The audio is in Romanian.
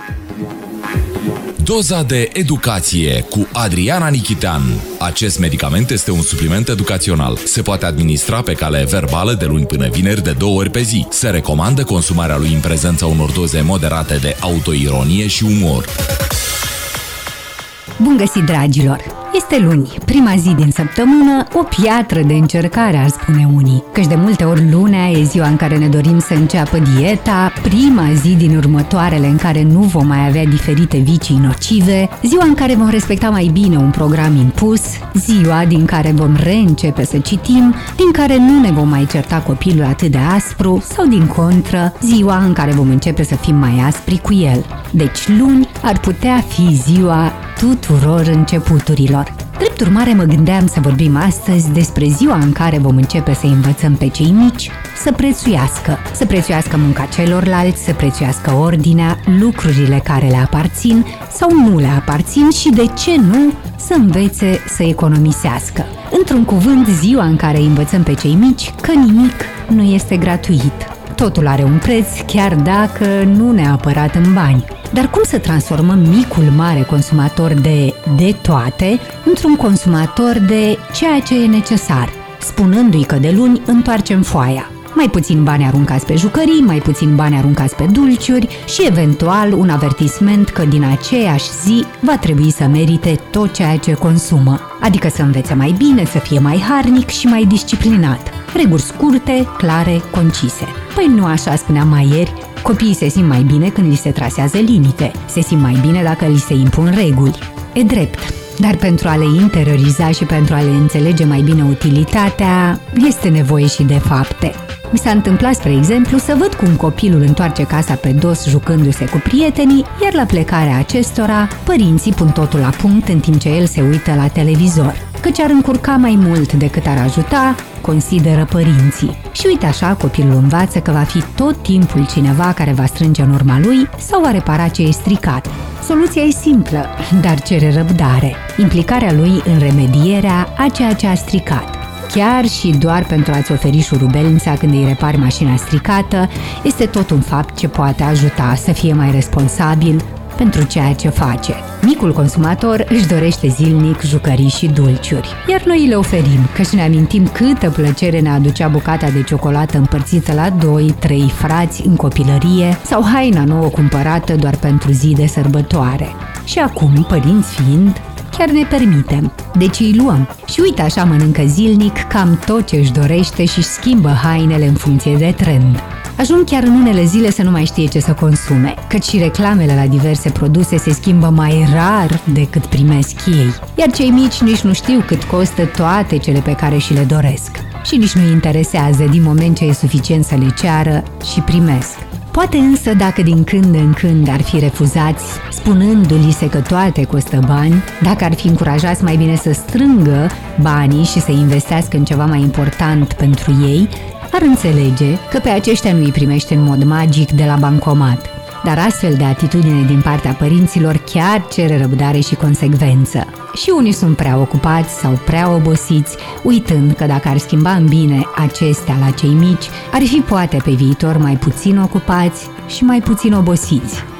Doza de educație cu Adriana Nichitean. Acest medicament este un supliment educațional. Se poate administra pe cale verbală de luni până vineri de 2 ori pe zi. Se recomandă consumarea lui în prezența unor doze moderate de autoironie și umor. Bun găsit, dragilor! Este luni, prima zi din săptămână, o piatră de încercare, ar spune unii. Căci de multe ori lunea e ziua în care ne dorim să înceapă dieta, prima zi din următoarele în care nu vom mai avea diferite vicii nocive, ziua în care vom respecta mai bine un program impus, ziua din care vom reîncepe să citim, din care nu ne vom mai certa copilul atât de aspru sau, din contră, ziua în care vom începe să fim mai aspri cu el. Deci luni ar putea fi ziua tuturor începuturilor. Drept urmare, mă gândeam să vorbim astăzi despre ziua în care vom începe să învățăm pe cei mici să prețuiască munca celorlalți, să prețuiască ordinea, lucrurile care le aparțin sau nu le aparțin și, de ce nu, să învețe să economisească. Într-un cuvânt, ziua în care învățăm pe cei mici că nimic nu este gratuit. Totul are un preț, chiar dacă nu neapărat în bani. Dar cum să transformăm micul mare consumator de toate într-un consumator de ceea ce e necesar, spunându-i că de luni întoarcem foaia? Mai puțin bani aruncați pe jucării, mai puțin bani aruncați pe dulciuri și eventual un avertisment că din aceeași zi va trebui să merite tot ceea ce consumă. Adică să învețe mai bine, să fie mai harnic și mai disciplinat. Reguli scurte, clare, concise. Păi nu așa spuneam mai ieri? Copiii se simt mai bine când li se trasează limite. Se simt mai bine dacă li se impun reguli. E drept. Dar pentru a le interioriza și pentru a le înțelege mai bine utilitatea, este nevoie și de fapte. Mi s-a întâmplat, spre exemplu, să văd cum copilul întoarce casa pe dos jucându-se cu prietenii, iar la plecarea acestora, părinții pun totul la punct în timp ce el se uită la televizor. Căci ar încurca mai mult decât ar ajuta, consideră părinții. Și uite așa, copilul învață că va fi tot timpul cineva care va strânge în urma lui sau va repara ce e stricat. Soluția e simplă, dar cere răbdare. Implicarea lui în remedierea a ceea ce a stricat. Chiar și doar pentru a-ți oferi șurubelnița când îi repari mașina stricată, este tot un fapt ce poate ajuta să fie mai responsabil pentru ceea ce face. Micul consumator își dorește zilnic jucării și dulciuri, iar noi le oferim, căci ne amintim câtă plăcere ne aducea bucata de ciocolată împărțită la 2-3 frați în copilărie sau haina nouă cumpărată doar pentru zi de sărbătoare. Și acum, părinți fiind, chiar ne permitem. Deci îi luăm. Și uite așa mănâncă zilnic cam tot ce își dorește și își schimbă hainele în funcție de trend. Ajung chiar în unele zile să nu mai știe ce să consume, căci și reclamele la diverse produse se schimbă mai rar decât primesc ei. Iar cei mici nici nu știu cât costă toate cele pe care și le doresc. Și nici nu-i interesează din moment ce e suficient să le ceară și primesc. Poate însă dacă din când în când ar fi refuzați, spunându-li se că toate costă bani, dacă ar fi încurajați mai bine să strângă banii și să investească în ceva mai important pentru ei, ar înțelege că pe aceștia nu îi primește în mod magic de la bancomat. Dar astfel de atitudine din partea părinților chiar cere răbdare și consecvență. Și unii sunt prea ocupați sau prea obosiți, uitând că dacă ar schimba în bine acestea la cei mici, ar fi poate pe viitor mai puțin ocupați și mai puțin obosiți.